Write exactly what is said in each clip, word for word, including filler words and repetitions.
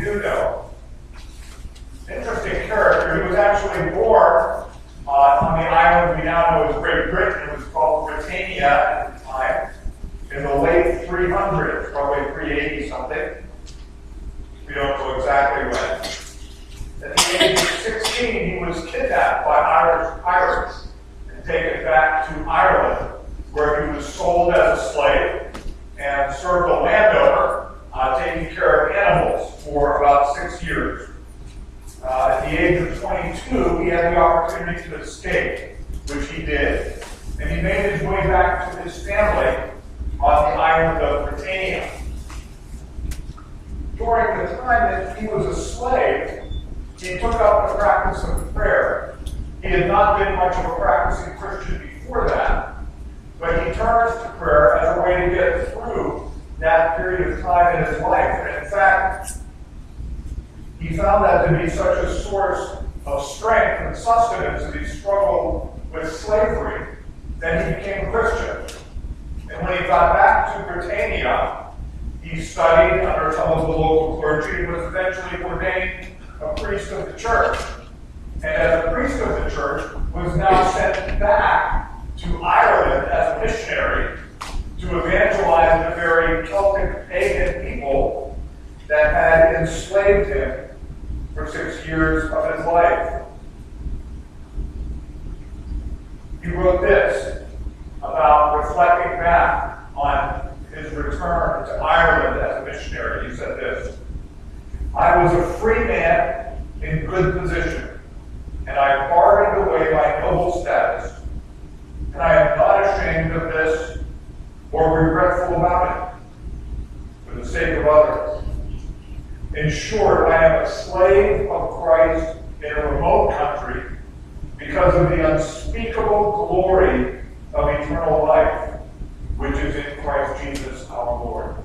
do know. Interesting character. He was actually born uh, on the island we now know as Great Britain. It was called Britannia at the time, in the late three hundreds, probably three eighty something. We don't know exactly when. At the age of sixteen, he was kidnapped by Irish pirates and taken back to Ireland, where he was sold as a slave and served a landowner uh, taking care of animals for about six years. Uh, at the age of twenty-two, he had the opportunity to escape, which he did, and he made his way back to his family on the island of Britannia. During the time that he was a slave, he took up the practice of prayer. He had not been much of a practicing Christian before that, but he turns to prayer as a way to get through that period of time in his life. And in fact, he found that to be such a source of strength and sustenance as he struggled with slavery that he became a Christian. And when he got back to Britannia, he studied under some of the local clergy and was eventually ordained a priest of the church. And as a priest of the church, was now sent back to Ireland as a missionary to evangelize the very Celtic pagan people that had enslaved him for six years of his life. He wrote this about reflecting back on his return to Ireland as a missionary. He said this: "I was a free man in good position, and I bargained away my noble status, and I am not ashamed of this or regretful about it, for the sake of others. In short, I am a slave of Christ in a remote country because of the unspeakable glory of eternal life, which is in Christ Jesus our Lord."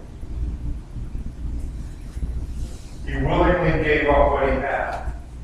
He willingly gave up what he had.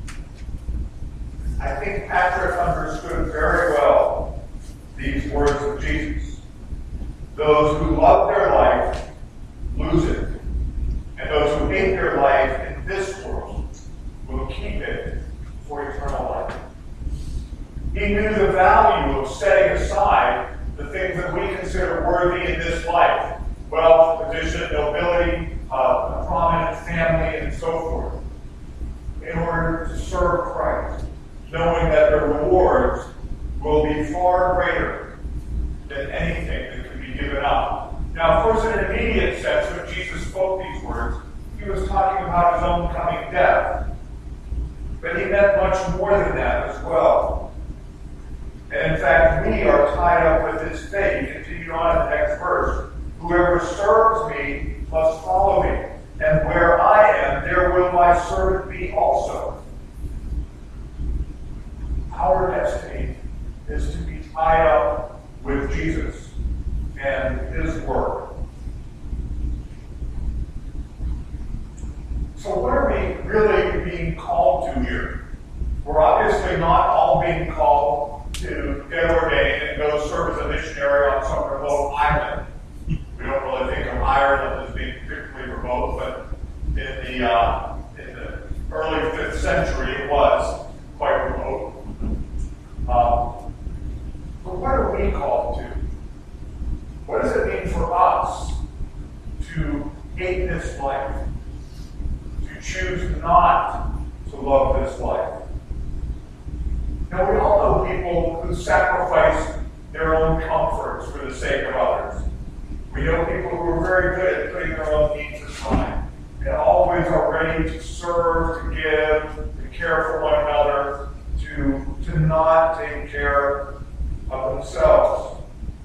I think Patrick understood very well these words of Jesus. Those who love their life lose it, and those who hate their life in this world will keep it for eternal life. He knew the value of setting aside the things that we consider worthy in this life: wealth, position, nobility, uh, a prominent family, and so forth, in order to serve Christ, knowing that the rewards will be far greater than anything that can be given up. Now, of course, in an immediate sense, when Jesus spoke these words, he was talking about his own coming death. But he meant much more than that as well. And in fact, we are tied up with his fate. Continue on in the next verse. "Whoever serves me must follow me, and where I am, there will my servant be also." Our destiny is to be tied up with Jesus and his work. So what are we really being called to here? We're obviously not all being called to get ordained and go serve as a missionary on some remote island. We don't really think of Ireland as being particularly remote, but in the, uh, in the early fifth century it was quite remote. Um, but what are we called to? What does it mean for us to hate this life? To choose not to love this life? Now, we all know people who sacrifice their own comforts for the sake of others. We know people who are very good at putting their own needs aside and always are ready to serve, to give, to care for one another, to, to not take care of themselves.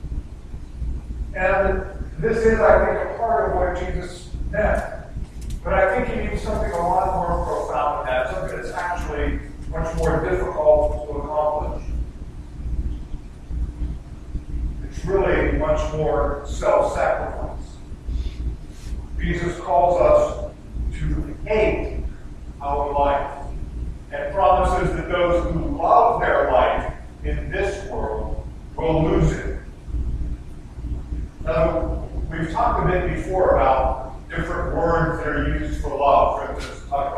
And this is, I think, a part of what Jesus meant. But I think he means something a lot more profound than that, something that's actually much more difficult to accomplish. It's really much more self-sacrifice. Jesus calls us to hate our life and promises that those who love their life in this world will lose it. Now, we've talked a bit before about different words that are used for love. For instance, talking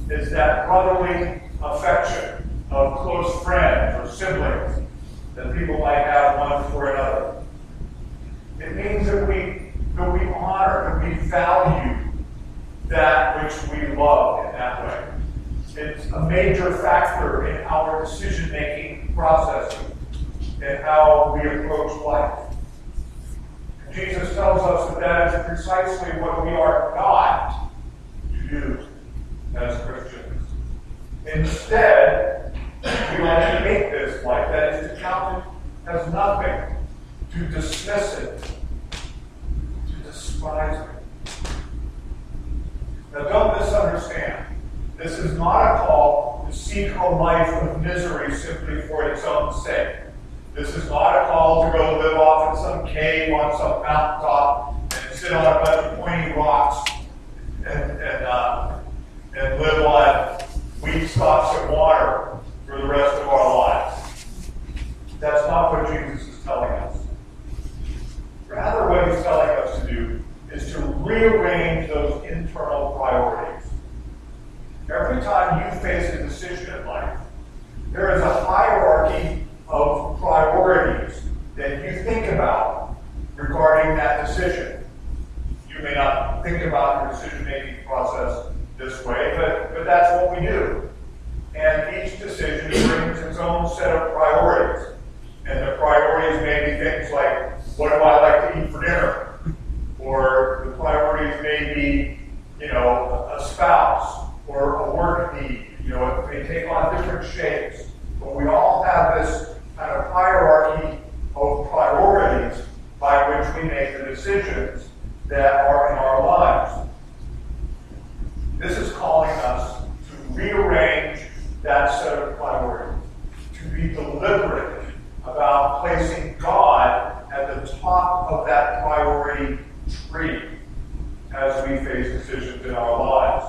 is that brotherly affection of close friends or siblings that people might have one for another. It means that we, that we honor, that we value that which we love in that way. It's a major factor in our decision-making process and how we approach life. And Jesus tells us that that is precisely what we are not to do as Christians. Instead, we are to hate this life, that is to count it as nothing, to dismiss it, to despise it. Now don't misunderstand. This is not a call to seek a life of misery simply for its own sake. This is not a call to go live off in some cave on some mountaintop and sit on a bunch of pointy rocks and, and, uh, and live on weak stalks of water for the rest of our lives. That's not what Jesus is telling us. Rather, what he's telling us to do is to rearrange those internal priorities. Every time you face a decision in life, there is a hierarchy of priorities that you think about regarding that decision. You may not think about your decision-making process this way, but, but that's what we do. And each decision brings its own set of priorities. And the priorities may be things like, what do I like to eat for dinner? Or the priorities may be, you know, a spouse or a work need. You know, it may take on different shapes. But we all have this kind of hierarchy of priorities by which we make the decisions that are in our lives. This is calling us to rearrange that set of priorities, to be deliberate about placing God at the top of that priority tree as we face decisions in our lives.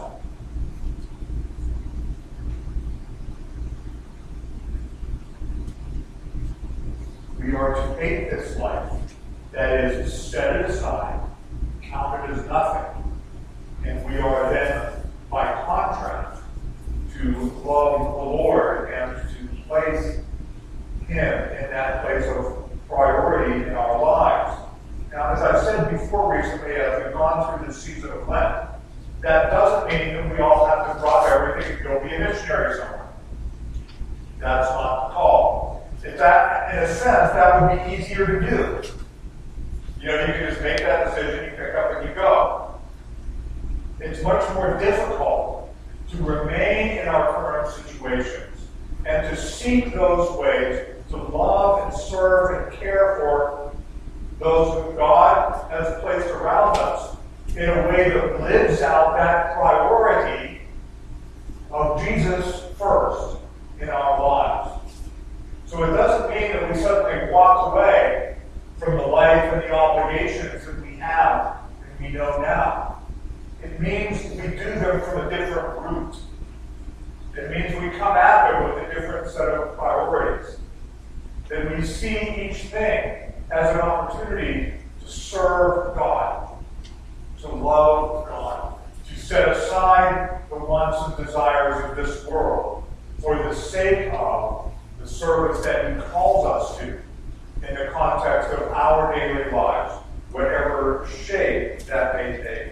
We are to hate this life, that is, to set it aside, count it as nothing, and we are then, by contrast, to love the Lord and to place Him in that place of priority in our lives. Now, as I've said before recently, as we've gone through this season of Lent, that doesn't mean that we all have to drop everything and go be a missionary somewhere. That's not the call. If that, in a sense, that would be easier to do. You know, you can just make that decision, you pick up and you go. It's much more difficult to remain in our current situations and to seek those ways to love and serve and care for those whom God has placed around us in a way that lives out that priority of Jesus first in our lives. So it doesn't mean that we suddenly walk away from the life and the obligations that we have and we know now. It means we do them from a different route. It means we come at them with a different set of priorities. That we see each thing as an opportunity to serve God, to love God, to set aside the wants and desires of this world for the sake of the service that He calls us to in the context of our daily lives, whatever shape that may take.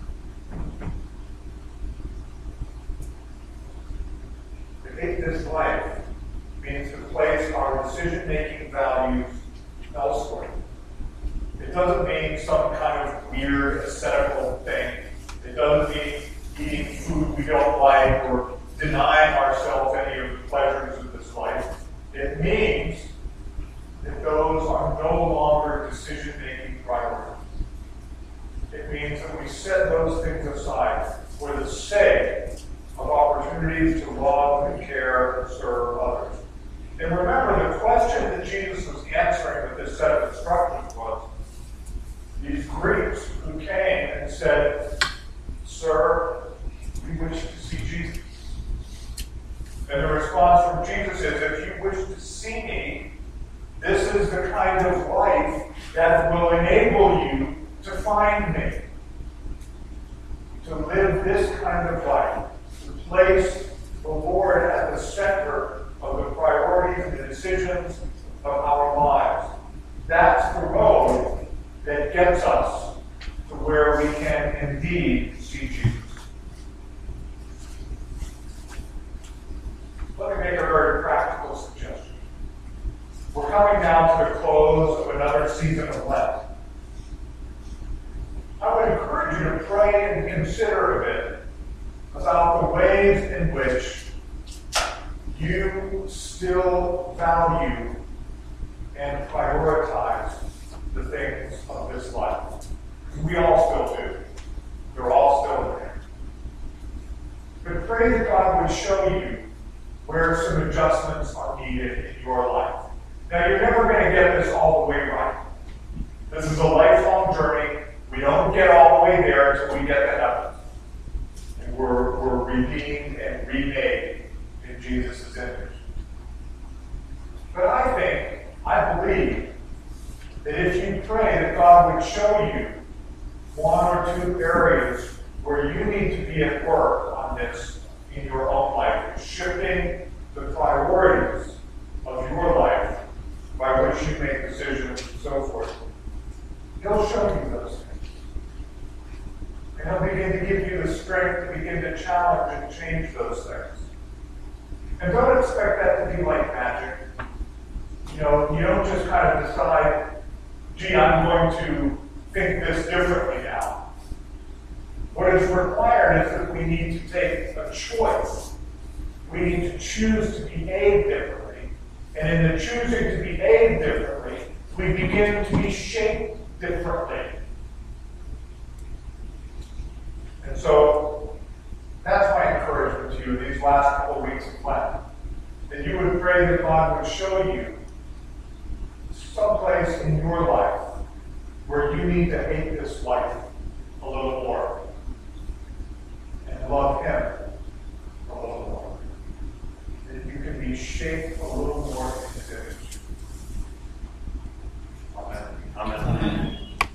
To hate this life means to place our decision-making values elsewhere. It doesn't mean some kind of weird ascetical thing. It doesn't mean eating food we don't like or denying ourselves any of the pleasures of this life. It means that those are no longer decision-making priorities. It means that we set those things aside for the sake of opportunities to love and care and serve others. And remember, the question that Jesus was answering with this set of instructions was, these Greeks who came and said, "Sir, we wish to see Jesus." And the response from Jesus is, if you wish to see me, this is the kind of life that will enable you to find me. To live this kind of life, to place the Lord at the center of the priorities and the decisions of our lives. That's the road that gets us to where we can indeed see Jesus. Let me make a very practical suggestion. We're coming now to the close of another season of Lent. I would encourage you to pray and consider a bit about the ways in which you still value and prioritize the things of this life. We all still do. They're all still there. But pray that God would show you where some adjustments are needed in your life. Now, you're never going to get this all the way right. This is a lifelong journey. We don't get all the way there until we get to heaven. And we're, we're redeemed and remade in Jesus' image. But I think, I believe, that if you pray that God would show you one or two areas where you need to be at work on this in your own life, shifting the priorities of your life by which you make decisions and so forth, He'll show you those things. And He'll begin to give you the strength to begin to challenge and change those things. And don't expect that to be like magic. You know, you don't just kind of decide, gee, I'm going to think this differently now. What is required is that we need to take a choice. We need to choose to behave differently. And in the choosing to behave differently, we begin to be shaped differently. And so, that's my encouragement to you these last couple of weeks of Lent. That you would pray that God would show you someplace in your life where you need to hate this life a little more and love Him a little more. That you can be shaped a little more into Him.